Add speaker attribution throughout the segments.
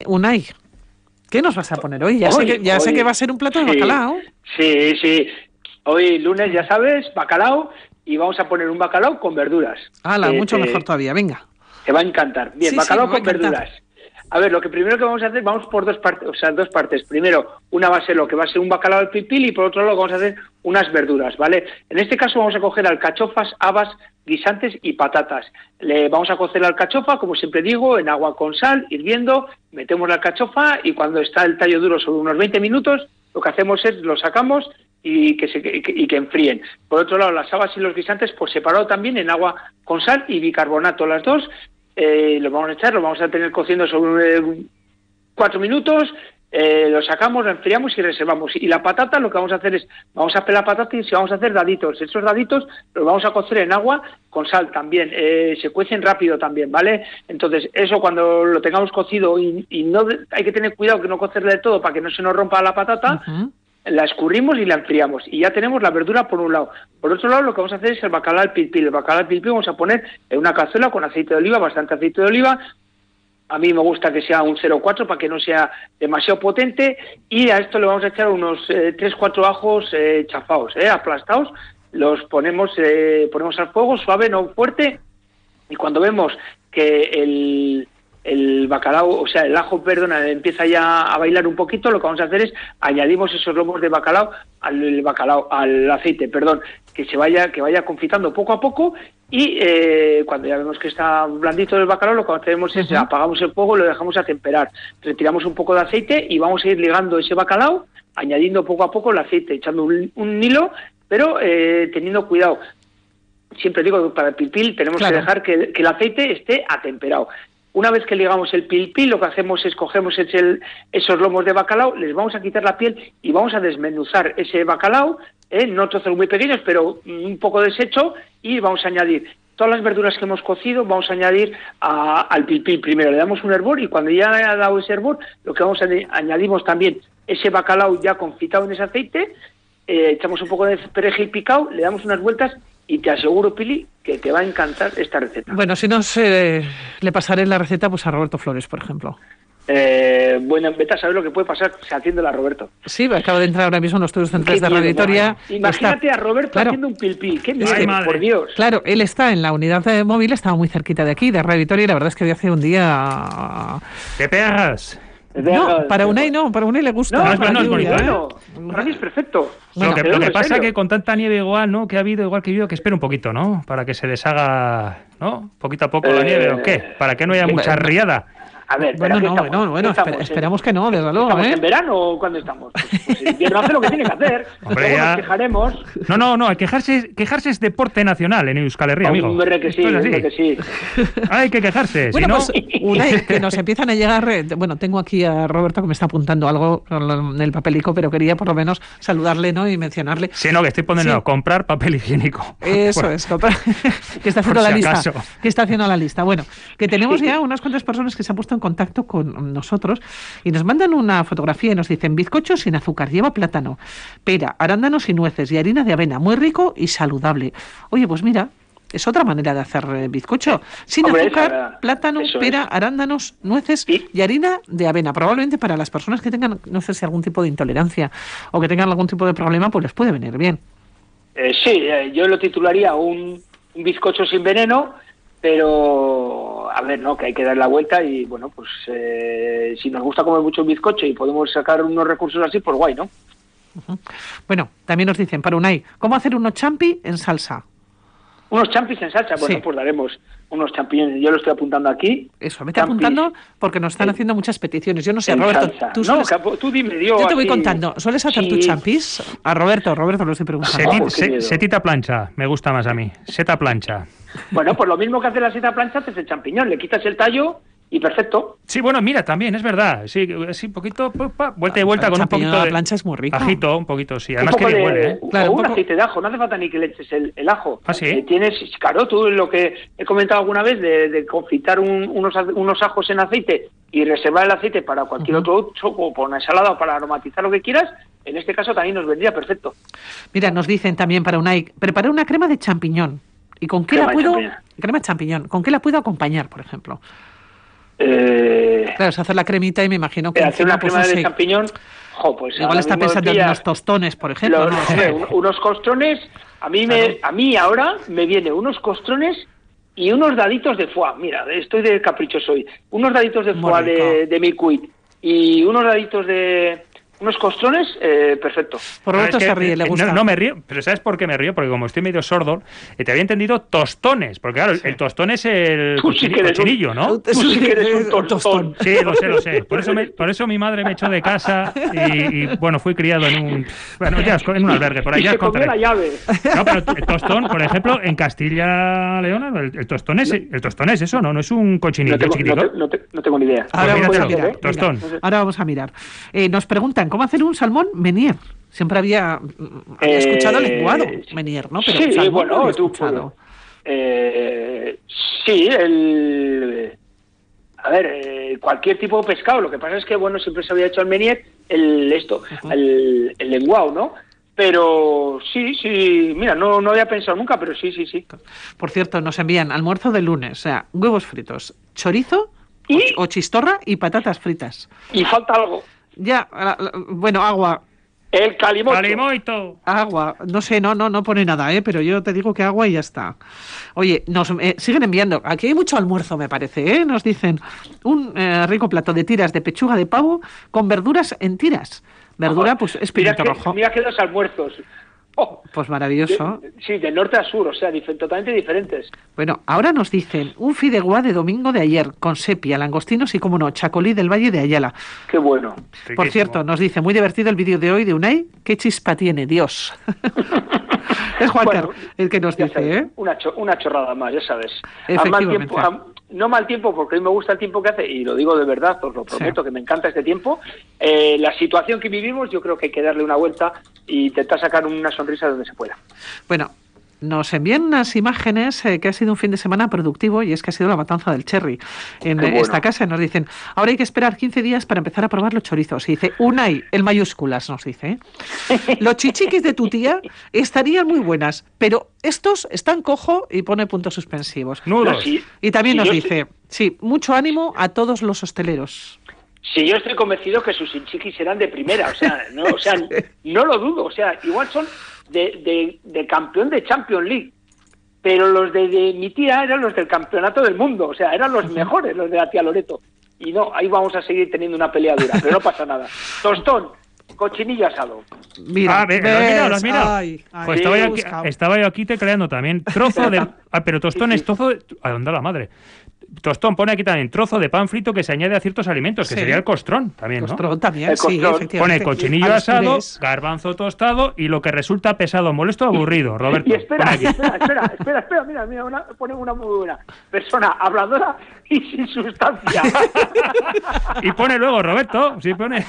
Speaker 1: Unai, ¿qué nos vas a poner hoy? Ya sé que va a ser un plato de bacalao.
Speaker 2: Sí. Hoy lunes, ya sabes, bacalao, y vamos a poner un bacalao con verduras.
Speaker 1: Mucho mejor todavía, venga.
Speaker 2: Te va a encantar. Bien, bacalao con verduras. A ver, lo que primero que vamos a hacer, vamos por dos partes. Primero, una va a ser lo que va a ser un bacalao al pil-pil, y por otro lado vamos a hacer unas verduras, ¿vale? En este caso vamos a coger alcachofas, habas, guisantes y patatas. Vamos a cocer la alcachofa, como siempre digo, en agua con sal, hirviendo, metemos la alcachofa y cuando está el tallo duro sobre unos 20 minutos, lo que hacemos es lo sacamos y que enfríen. Por otro lado, las habas y los guisantes, pues separado también en agua con sal y bicarbonato, las dos. Lo vamos a tener cociendo sobre 4 minutos, lo sacamos, lo enfriamos y reservamos. Y la patata, lo que vamos a hacer es, vamos a pelar patata y vamos a hacer daditos. Esos daditos los vamos a cocer en agua con sal también, se cuecen rápido también, ¿vale? Entonces, eso cuando lo tengamos cocido, y no hay que tener cuidado que no cocerle de todo para que no se nos rompa la patata. Uh-huh. La escurrimos y la enfriamos y ya tenemos la verdura por un lado. Por otro lado, lo que vamos a hacer es el bacalao al pil-pil. El bacalao al pil-pil vamos a poner en una cazuela con aceite de oliva, bastante aceite de oliva. A mí me gusta que sea un 0,4 para que no sea demasiado potente, y a esto le vamos a echar unos 3-4 ajos chafados, aplastados. Los ponemos al fuego suave, no fuerte, y cuando vemos que el bacalao, o sea, el ajo, empieza ya a bailar un poquito, lo que vamos a hacer es añadimos esos lomos de bacalao al aceite, que vaya confitando poco a poco, y cuando ya vemos que está blandito el bacalao, lo que hacemos es apagamos el fuego y lo dejamos a temperar, retiramos un poco de aceite y vamos a ir ligando ese bacalao, añadiendo poco a poco el aceite, echando un hilo, pero teniendo cuidado. Siempre digo que para el pil-pil tenemos que dejar que el aceite esté atemperado. Una vez que ligamos el pil-pil, lo que hacemos es cogemos esos lomos de bacalao, les vamos a quitar la piel y vamos a desmenuzar ese bacalao, no trozos muy pequeños, pero un poco deshecho, y vamos a añadir todas las verduras que hemos cocido, vamos a añadir al pil-pil primero. Le damos un hervor y cuando ya ha dado ese hervor, lo que vamos a añadimos también ese bacalao ya confitado en ese aceite, echamos un poco de perejil picado, le damos unas vueltas. Y te aseguro, Pili, que te va a encantar esta receta.
Speaker 1: Bueno, si no, le pasaré la receta pues a Roberto Flores, por ejemplo.
Speaker 2: Bueno, vete a saber lo que puede pasar haciéndola a Roberto.
Speaker 1: Sí, acaba de entrar ahora mismo en los estudios centrales de Radio Vitoria.
Speaker 2: Imagínate a Roberto haciendo un pil-pil. ¡Qué miedo, por Dios!
Speaker 1: Claro, él está en la unidad móvil, estaba muy cerquita de aquí, de Radio Vitoria, y la verdad es que hoy hace un día...
Speaker 3: ¿Qué pegas?
Speaker 1: No, para Unai le gusta.
Speaker 2: No es bonito, para mí es perfecto.
Speaker 3: Bueno, lo que pasa es que con tanta nieve igual, ¿no? Que ha habido, igual que yo, que espera un poquito, ¿no? Para que se deshaga, ¿no? Poquito a poco la nieve, ¿o qué? Para que no haya mucha riada.
Speaker 2: A ver,
Speaker 1: esperamos que no, desde luego.
Speaker 2: ¿Estamos en verano o cuándo estamos? Pues el invierno hace lo que tiene que hacer.
Speaker 3: Hombre,
Speaker 2: luego nos quejaremos.
Speaker 3: No, quejarse es deporte nacional en Euskal Herria, amigo.
Speaker 2: Hombre, que sí.
Speaker 3: Hay que quejarse,
Speaker 1: bueno,
Speaker 3: si no...
Speaker 1: pues, Unai, que nos empiezan a llegar... Bueno, tengo aquí a Roberto que me está apuntando algo en el papelico, pero quería por lo menos saludarle, ¿no? Y mencionarle.
Speaker 3: Sí, no, que estoy poniendo comprar papel higiénico.
Speaker 1: Eso es, comprar. Que está haciendo la lista. Que está haciendo la lista. Bueno, que tenemos ya unas cuantas personas que se han puesto en contacto con nosotros y nos mandan una fotografía y nos dicen: bizcocho sin azúcar, lleva plátano, pera, arándanos y nueces y harina de avena, muy rico y saludable. Oye, pues mira, es otra manera de hacer bizcocho. Sin azúcar, plátano, pera, arándanos, nueces y harina de avena. Probablemente para las personas que tengan, no sé si algún tipo de intolerancia o que tengan algún tipo de problema, pues les puede venir bien.
Speaker 2: Sí, yo lo titularía un bizcocho sin veneno, pero a ver, ¿no? Que hay que dar la vuelta y bueno, pues si nos gusta comer mucho bizcocho y podemos sacar unos recursos así, pues guay, ¿no?
Speaker 1: Uh-huh. Bueno, también nos dicen, para Unai, ¿cómo hacer unos champi en salsa?
Speaker 2: Unos champis en salsa, bueno, pues daremos unos champiñones, yo lo estoy apuntando aquí.
Speaker 1: Eso, vete apuntando porque nos están haciendo muchas peticiones. Yo no sé, Roberto,
Speaker 2: tú dime, yo
Speaker 1: te voy contando. ¿Sueles hacer tus champis? A Roberto lo estoy preguntando.
Speaker 3: Setita plancha, me gusta más a mí, seta plancha.
Speaker 2: Bueno, pues lo mismo que hace la seta plancha, haces el champiñón, le quitas el tallo y perfecto.
Speaker 3: Sí, bueno, mira, también, es verdad. Sí, un poquito, vuelta y vuelta con un poquito de...
Speaker 1: La plancha es muy rica.
Speaker 3: Ajito, un poquito, sí. Además que bien huele, ¿eh?
Speaker 2: Claro, un aceite de ajo, no hace falta ni que le eches el ajo.
Speaker 3: ¿Ah, sí?
Speaker 2: Tienes, claro, tú lo que he comentado alguna vez de confitar unos ajos en aceite y reservar el aceite para cualquier otro uso, o para una ensalada o para aromatizar lo que quieras, en este caso también nos vendría perfecto.
Speaker 1: Mira, nos dicen también para Unai, preparé una crema de champiñón. ¿Y con qué crema de champiñón? ¿Con qué la puedo acompañar, por ejemplo? Claro, se hace la cremita y me imagino que
Speaker 2: hacer una crema de champiñón. Pues
Speaker 1: igual está pensando en unos tostones, por ejemplo.
Speaker 2: Unos costrones. A mí ahora me vienen unos costrones y unos daditos de foie. Mira, estoy de caprichoso hoy. Unos daditos de foie de mi cuit y unos daditos de... Unos costrones, perfecto.
Speaker 1: Por Roberto se ríe, le gusta.
Speaker 3: No me río, pero ¿sabes por qué me río? Porque como estoy medio sordo, te había entendido tostones. Porque claro, el tostón es el cochinillo, ¿no?
Speaker 2: Tú sí que eres un tostón.
Speaker 3: Sí, lo sé. Por eso mi madre me echó de casa y bueno, fui criado en un albergue. Por ahí ya
Speaker 2: comió la llave.
Speaker 3: No, pero el tostón, por ejemplo, en Castilla Leona, el tostón es eso, ¿no? No es un cochinillo chiquitico.
Speaker 2: No tengo ni idea.
Speaker 1: Ahora vamos a mirar.
Speaker 3: Tostón.
Speaker 1: Ahora vamos a mirar. Nos preguntan ¿cómo hacer un salmón Menier? Siempre había escuchado el lenguado Menier, ¿no? Pero
Speaker 2: sí,
Speaker 1: salmón
Speaker 2: bueno,
Speaker 1: no había escuchado.
Speaker 2: Cualquier tipo de pescado. Lo que pasa es que, bueno, siempre se había hecho el Menier, el lenguado, ¿no? Pero sí, mira, no había pensado nunca, pero sí.
Speaker 1: Por cierto, nos envían almuerzo de lunes, o sea, huevos fritos, chorizo o chistorra y patatas fritas.
Speaker 2: Y falta algo.
Speaker 1: Ya, bueno, agua.
Speaker 2: El calimocho.
Speaker 3: Calimoito.
Speaker 1: Agua. No sé, no pone nada, pero yo te digo que agua y ya está. Oye, nos siguen enviando. Aquí hay mucho almuerzo, me parece, Nos dicen un rico plato de tiras de pechuga de pavo con verduras en tiras. Verdura, pues es pimiento rojo.
Speaker 2: Mira que los almuerzos.
Speaker 1: Pues maravilloso.
Speaker 2: De norte a sur, o sea, totalmente diferentes.
Speaker 1: Bueno, ahora nos dicen un fideuá de domingo de ayer, con sepia, langostinos y, como no, chacolí del Valle de Ayala.
Speaker 2: Qué bueno.
Speaker 1: Por cierto, nos dice, muy divertido el vídeo de hoy de Unai, qué chispa tiene, Dios. Es Juancar el que nos dice,
Speaker 2: sabes, una chorrada más, ya sabes.
Speaker 1: Efectivamente.
Speaker 2: No mal tiempo, porque a mí me gusta el tiempo que hace, y lo digo de verdad, os lo prometo, que me encanta este tiempo. La situación que vivimos, yo creo que hay que darle una vuelta y intentar sacar una sonrisa donde se pueda.
Speaker 1: Bueno, nos envían unas imágenes que ha sido un fin de semana productivo, y es que ha sido la matanza del cherry en esta casa. Nos dicen, ahora hay que esperar 15 días para empezar a probar los chorizos. Y dice, Unai, en mayúsculas, nos dice. Los chichiquis de tu tía estarían muy buenas, pero estos están cojo, y pone puntos suspensivos.
Speaker 3: Nudos.
Speaker 1: Y también nos dice, mucho ánimo a todos los hosteleros.
Speaker 2: Sí, yo estoy convencido que sus chiquis serán de primera, no lo dudo, igual son de campeón de Champions League, pero los de mi tía eran los del campeonato del mundo, eran los mejores, los de la tía Loreto, y no, ahí vamos a seguir teniendo una pelea dura, pero no pasa nada. Tostón, cochinillo asado.
Speaker 1: Mira,
Speaker 3: lo has mirado. Pues estaba yo aquí tecleando también, trozo de... pero tostón es trozo de... ¿A dónde la madre? Tostón pone aquí también trozo de pan frito que se añade a ciertos alimentos, que sería el costrón también, ¿no?
Speaker 1: Costrón también, efectivamente.
Speaker 3: Pone cochinillo asado, garbanzo tostado y lo que resulta pesado, molesto, aburrido. Roberto.
Speaker 2: Y espera, mira, pone una muy buena persona habladora y sin sustancia.
Speaker 3: Y pone luego, Roberto, sí pone.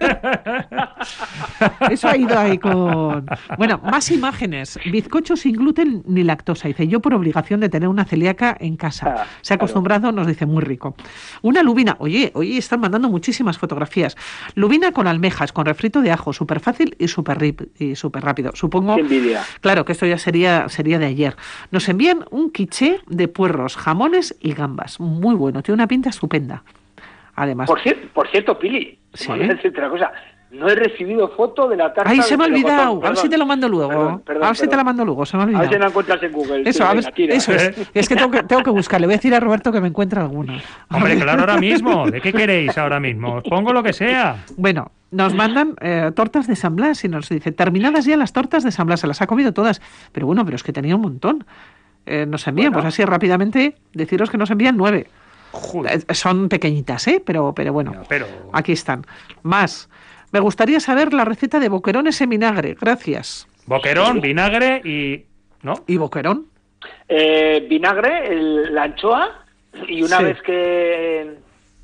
Speaker 1: Eso ha ido ahí con... Bueno, más imágenes. Bizcocho sin gluten ni lactosa. Dice, yo por obligación de tener una celíaca en casa. Se ha acostumbrado, nos dice, muy rico. Una lubina. Oye, hoy están mandando muchísimas fotografías. Lubina con almejas, con refrito de ajo. Súper fácil y súper rápido. Supongo...
Speaker 2: Qué envidia.
Speaker 1: Claro, que esto ya sería de ayer. Nos envían un quiché de puerros, jamones y gambas. Muy bueno. Tiene una pinta estupenda. Además...
Speaker 2: Por cierto, Pili, voy a decirte una cosa. No he recibido foto de la tarta.
Speaker 1: ¡Ay, se me ha olvidado! A ver si te lo mando luego. A ver si te la mando luego, se me ha olvidado.
Speaker 2: A ver si la encuentras en Google.
Speaker 1: Eso es. Es que tengo que buscar. Le voy a decir a Roberto que me encuentre alguna.
Speaker 3: Hombre, claro, ahora mismo. ¿De qué queréis ahora mismo? Os pongo lo que sea.
Speaker 1: Bueno, nos mandan tortas de San Blas y nos dice, terminadas ya las tortas de San Blas, se las ha comido todas. Pero bueno, pero es que tenía un montón. Nos envían, pues así rápidamente, deciros que nos envían 9. Son pequeñitas, pero bueno, aquí están. Más. Me gustaría saber la receta de boquerones en vinagre. Gracias.
Speaker 3: Boquerón, vinagre y... ¿no?
Speaker 1: ¿Y boquerón?
Speaker 2: Vinagre, la anchoa, y una vez que...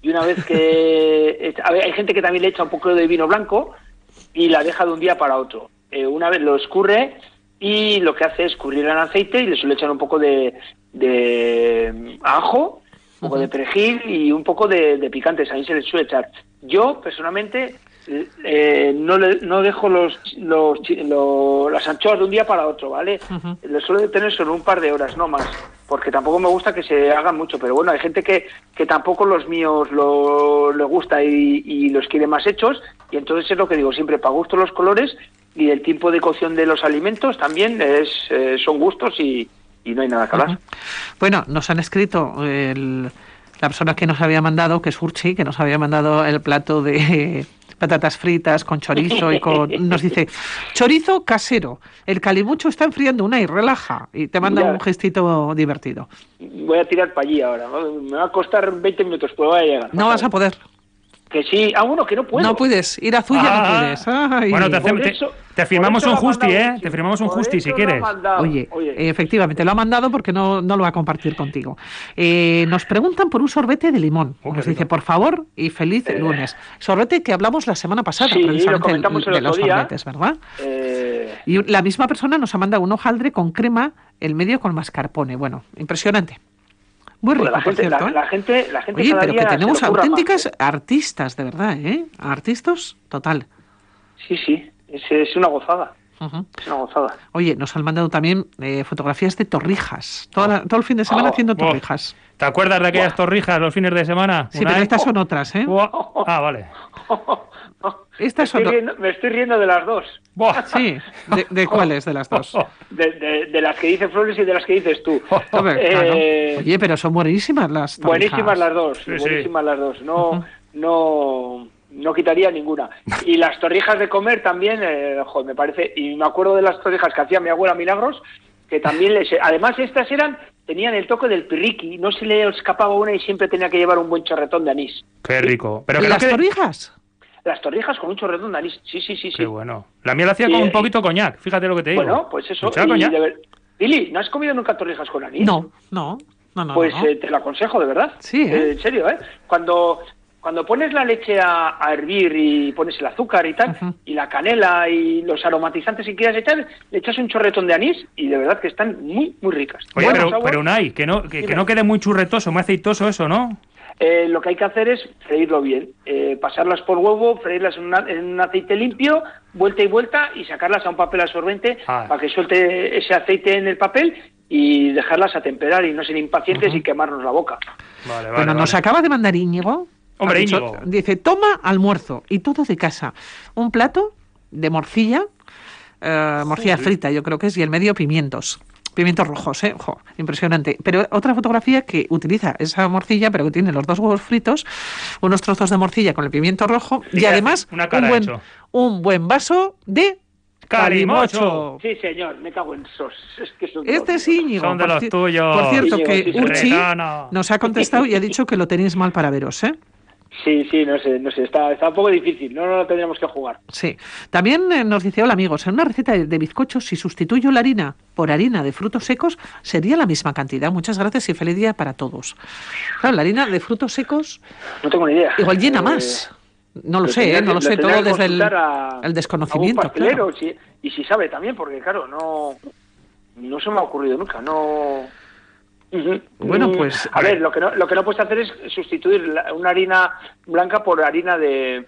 Speaker 2: hay gente que también le echa un poco de vino blanco y la deja de un día para otro. Una vez lo escurre y lo que hace es escurrir en aceite y le suele echar un poco de ajo, un poco de perejil y un poco de picantes. A mí se le suele echar. Yo, personalmente... no dejo las anchoas de un día para otro, ¿vale? Lo suelo tener solo un par de horas, no más, porque tampoco me gusta que se hagan mucho, pero bueno, hay gente que tampoco los míos le gusta y los quiere más hechos, y entonces es lo que digo siempre, para gusto los colores, y el tiempo de cocción de los alimentos también son gustos y no hay nada que hablar.
Speaker 1: Bueno, nos han escrito la persona que nos había mandado, que es Urchi, que nos había mandado el plato de patatas fritas con chorizo nos dice, chorizo casero, el calimucho está enfriando una y relaja, y te manda un gestito divertido.
Speaker 2: Voy a tirar para allí ahora, me va a costar 20 minutos, pues voy a llegar.
Speaker 1: No vas a poder.
Speaker 2: Que sí, bueno, que no puedo.
Speaker 1: No puedes, ir a Zuya no puedes. Ay.
Speaker 3: Bueno, te firmamos un justi, Te firmamos un justi si quieres.
Speaker 1: Oye, efectivamente, lo ha mandado porque no lo va a compartir contigo. Nos preguntan por un sorbete de limón. Nos dice, por favor, y feliz lunes. Sorbete que hablamos la semana pasada, precisamente, de los sorbetes, ¿verdad? Y la misma persona nos ha mandado un hojaldre con crema, el medio con mascarpone. Bueno, impresionante. Muy rico, por cierto.
Speaker 2: La gente
Speaker 1: oye, pero que tenemos auténticas artistas, de verdad, ¿eh? Artistas, total.
Speaker 2: Sí, es una gozada. Es una gozada.
Speaker 1: Oye, nos han mandado también fotografías de torrijas. Todo el fin de semana haciendo torrijas.
Speaker 3: ¿Te acuerdas de aquellas torrijas los fines de semana?
Speaker 1: Sí, pero estas son otras, ¿eh?
Speaker 3: Vale.
Speaker 2: Me estoy riendo de las dos.
Speaker 1: Sí, ¿de cuáles de las dos?
Speaker 2: De las que dice Flores y de las que dices tú.
Speaker 1: Claro. Oye, pero son buenísimas las torrijas.
Speaker 2: Buenísimas las dos, buenísimas las dos. No quitaría ninguna. Y las torrijas de comer también, me parece, y me acuerdo de las torrijas que hacía mi abuela Milagros, que también además estas tenían el toque del pirriqui, no se le escapaba una y siempre tenía que llevar un buen chorretón de anís.
Speaker 3: Qué rico.
Speaker 1: ¿Y las torrijas?
Speaker 2: Las torrijas con un chorretón de anís, sí.
Speaker 3: Qué bueno. La mía la hacía con un poquito de coñac, fíjate lo que te digo.
Speaker 2: Bueno, pues eso. Pili, ¿no has comido nunca torrijas con anís?
Speaker 1: No.
Speaker 2: Pues te lo aconsejo, de verdad.
Speaker 1: Sí,
Speaker 2: en serio, ¿eh? Cuando pones la leche a hervir y pones el azúcar y tal, y la canela y los aromatizantes si quieras echar, le echas un chorretón de anís y de verdad que están muy, muy ricas.
Speaker 3: Oye, pero Unai, que no quede muy churretoso, muy aceitoso eso, ¿no?
Speaker 2: Lo que hay que hacer es freírlo bien, pasarlas por huevo, freírlas en un aceite limpio, vuelta y vuelta, y sacarlas a un papel absorbente para que suelte ese aceite en el papel y dejarlas a temperar y no ser impacientes y quemarnos la boca.
Speaker 1: Vale. Nos acaba de mandar Íñigo.
Speaker 3: Hombre, Íñigo.
Speaker 1: Dice, toma almuerzo y todo de casa. Un plato de morcilla, morcilla frita yo creo que es, y el medio pimientos rojos, impresionante. Pero otra fotografía que utiliza esa morcilla, pero que tiene los 2 huevos fritos, unos trozos de morcilla con el pimiento rojo y además un buen vaso de calimocho.
Speaker 2: Sí, señor, me cago en sos.
Speaker 1: Este es Íñigo.
Speaker 3: Son de los tuyos.
Speaker 1: Por cierto,
Speaker 2: Íñigo,
Speaker 1: que Urchi nos ha contestado y ha dicho que lo tenéis mal para veros, ¿eh?
Speaker 2: Sí, no sé, está un poco difícil, no lo tendríamos que jugar.
Speaker 1: Sí. También nos dice, hola amigos, en una receta de bizcochos, si sustituyo la harina por harina de frutos secos, sería la misma cantidad. Muchas gracias y feliz día para todos. Claro, la harina de frutos secos...
Speaker 2: No tengo ni idea.
Speaker 1: Igual llena más. No lo sé, todo desde el desconocimiento.
Speaker 2: Pastelero, claro. Sí, y si sabe también, porque claro, no se me ha ocurrido nunca, no...
Speaker 1: Bueno, pues
Speaker 2: a ver, lo que no puedes hacer es sustituir una harina blanca por una harina de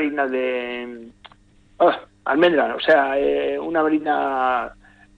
Speaker 2: almendra, o sea, una harina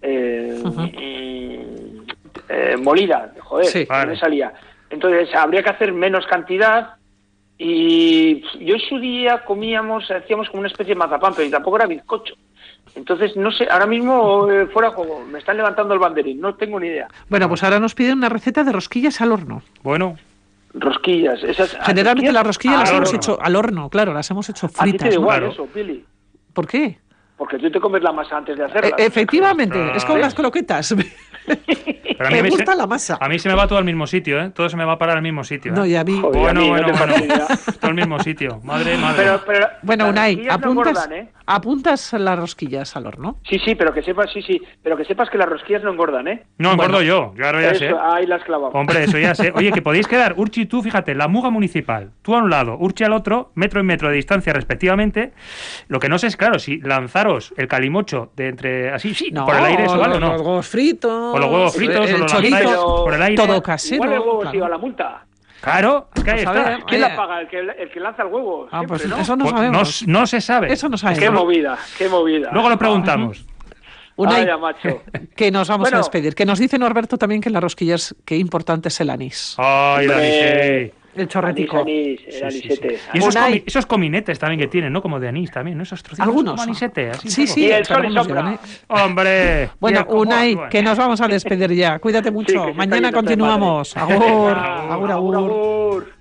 Speaker 2: molida, joder, no me salía. Entonces habría que hacer menos cantidad y yo en su día hacíamos como una especie de mazapán, pero tampoco era bizcocho. Entonces, no sé, ahora mismo fuera de juego, me están levantando el banderín, no tengo ni idea.
Speaker 1: Bueno, pues ahora nos piden una receta de rosquillas al horno.
Speaker 3: Bueno.
Speaker 2: Rosquillas,
Speaker 1: generalmente las rosquillas las hemos hecho al horno, claro, las hemos hecho fritas.
Speaker 2: ¿A ti te da igual
Speaker 1: ¿no?
Speaker 2: eso, Pili?
Speaker 1: ¿Por qué?
Speaker 2: Porque tú te comes la masa antes de hacerla.
Speaker 1: Efectivamente, es como las croquetas.
Speaker 3: Pero
Speaker 1: me gusta la masa.
Speaker 3: A mí se me va todo al mismo sitio, ¿eh? Todo se me va a parar al mismo sitio.
Speaker 1: No, y a mí...
Speaker 2: Joder,
Speaker 3: bueno. Todo al mismo sitio. Madre.
Speaker 2: Pero
Speaker 1: bueno, Unai,
Speaker 2: apuntas,
Speaker 1: apuntas las rosquillas al horno.
Speaker 2: Sí, pero que sepas que las rosquillas no engordan, ¿eh?
Speaker 3: No, engordo yo, claro, ya sé.
Speaker 2: Ahí las clavamos.
Speaker 3: Hombre, eso ya sé. Oye, que podéis quedar, Urchi y tú, fíjate, la muga municipal, tú a un lado, Urchi al otro, metro y metro de distancia respectivamente. Lo que no sé es, claro, si lanzaros el calimocho de entre así, por el aire, eso, ¿no?
Speaker 1: Los huevos fritos.
Speaker 3: O los huevos fritos,
Speaker 1: el chorizo,
Speaker 3: por el aire.
Speaker 1: Todo casero.
Speaker 2: Igual el huevo iba a la multa.
Speaker 3: Claro, es que ahí está.
Speaker 2: ¿Quién la paga? El que lanza el huevo. Siempre,
Speaker 1: pues
Speaker 2: ¿no?
Speaker 1: eso no sabemos.
Speaker 3: No se sabe.
Speaker 1: Eso no sabemos.
Speaker 2: Qué movida.
Speaker 3: Luego lo preguntamos.
Speaker 1: Unai,
Speaker 2: Vaya, macho.
Speaker 1: Que nos vamos a despedir. Que nos dice Norberto también que en las rosquillas qué importante es el anís.
Speaker 3: ¡Ay, el anís!
Speaker 1: El chorretico.
Speaker 2: Anís, el anisete.
Speaker 3: Y esos cominetes también que tienen, ¿no? Como de anís también, ¿no? Esos trocitos
Speaker 1: algunos
Speaker 3: como anisete. Así
Speaker 1: sí.
Speaker 2: Y el sol y sopla.
Speaker 3: ¡Hombre!
Speaker 1: Bueno, Unai, que nos vamos a despedir ya. Cuídate mucho. Mañana continuamos. Agur. Agur.